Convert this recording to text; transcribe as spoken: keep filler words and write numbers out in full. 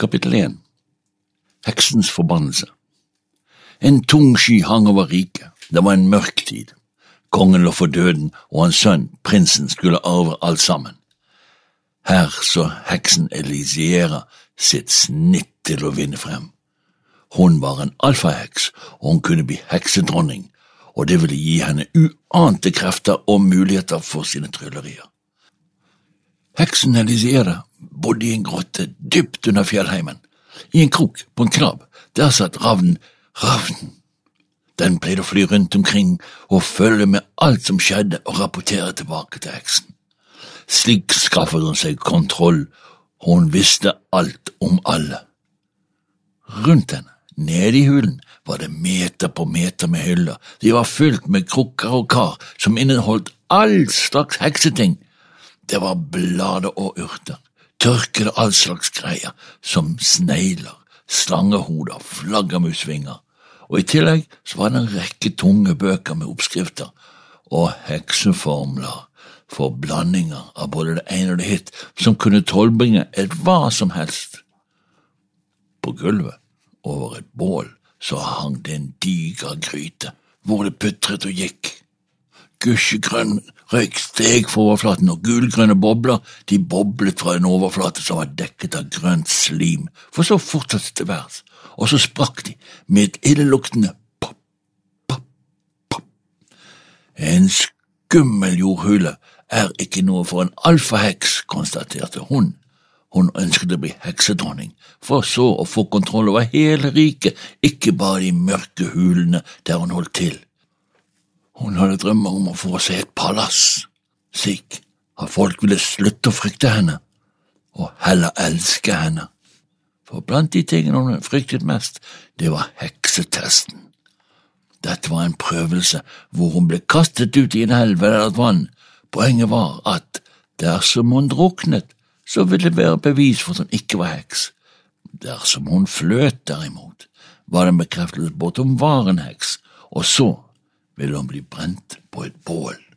Kapittel én. Heksens forbannelse. En tung sky hang over riket. Det var en mørk tid. Kongen lå for døden, og hans sønn, prinsen, skulle arve alt sammen. Her så heksen Elisiera sitt snitt til å vinne frem. Hun var en alfaheks, og hun kunne bli heksedronning, og det ville gi henne uante krefter og muligheter for sine tryllerier. Heksen Elisiera bodde i en grotte dypt under fjellheimen. I en krok på en krabb, der satt ravnen Ravnen. Den pleide å fly rundt omkring og følge med alt som skjedde og rapportere tilbake til heksen. Slik skaffet hun seg kontroll, og hun visste alt om alle. Rundt henne, nede i hulen, var det meter på meter med hyller. De var fylt med krukker og kar som inneholdt all slags hekseting. Det var blader og urter, tørkede all slags greier, som snegler, slangehoder, flaggermusvinger, og i tillegg så var det en rekke tunge bøker med oppskrifter og hekseformler for blandinger av både det ene og det hitt, som kunne tilbringe et hva som helst. På gulvet, over et bål, så hang det en diger gryte, hvor det putret og gikk. Gusjegrønn røyk steg for overflaten, og gulgrønne bobler, de boblet fra en overflate som var dekket av grønt slim, for så fortsatte til værs, og så sprakk de med et illeluktende pop, pop, pop. En skummel jordhule er ikke noe for en alfaheks, konstaterte hun. Hun ønsket å bli heksedronning, for så å få kontroll over hele riket, ikke bare de mørke hulene der hun holdt til. Hun hadde drømmer om å få seg et palass, slik at folk ville slutte å frykte henne, og heller elske henne. For blant de tingene hun fryktet mest, det var heksetesten. Dette var en prøvelse hvor hun ble kastet ut i en elv eller et vann. Poenget var at dersom hun druknet, så ville det være bevis for at hun ikke var heks. Dersom hun fløt derimot, var det en bekreftelse på at hun var en heks, og så ville hun bli brent på et bål.